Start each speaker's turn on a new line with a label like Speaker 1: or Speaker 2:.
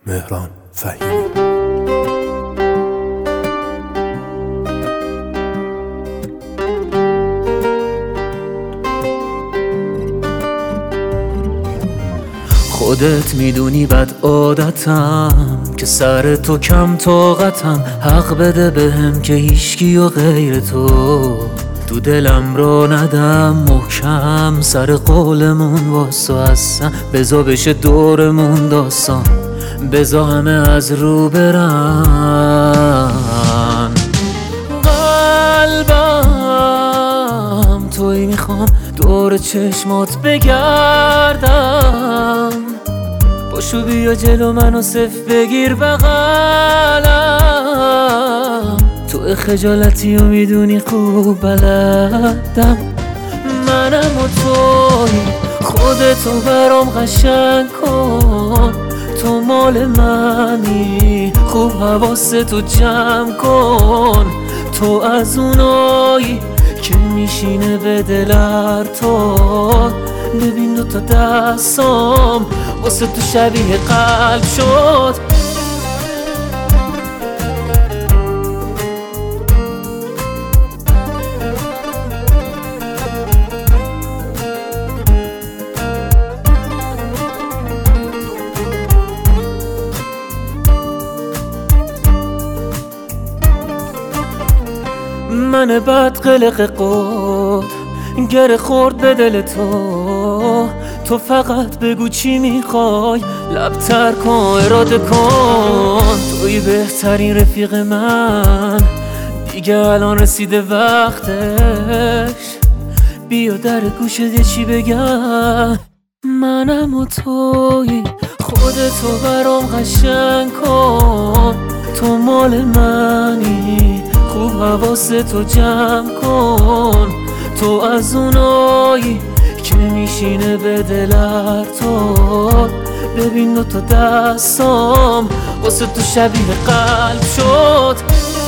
Speaker 1: مهران فهیمی.
Speaker 2: خودت میدونی بد عادتم که سر تو کم طاقتم، حق بده بهم که هیچکی و غیر تو دلم رو ندم محکم، سر قولمون واسه هستم، بزا بشه دورمون داستان، بزا همه از رو برن. قلبم توی میخوام دور چشمات بگردم، باشو بیا جلو منو صف بگیر بغلم، تو خجالتی و میدونی خوب بلدم، منم و توی خودتو برام قشنگ کن، تو مال منی خوب حواستو جمع کن، تو از اونایی که میشینه به دلر تو، ببین دوتا دستام واسه تو شبیه قلب شد. من بد قلق قد گره خورد به دل تو فقط بگو چی میخوای، لبتر کن اراده کن، توی بهترین رفیق من، دیگه الان رسیده وقتش، بیا در گوشت یه چی بگم، منم و توی خودتو برام قشنگ کن، تو مال منی خوب حواستو جمع کن، تو از اونایی که میشینه به دلر تو، ببین دوتا دستام واسه تو شبیه قلب شد.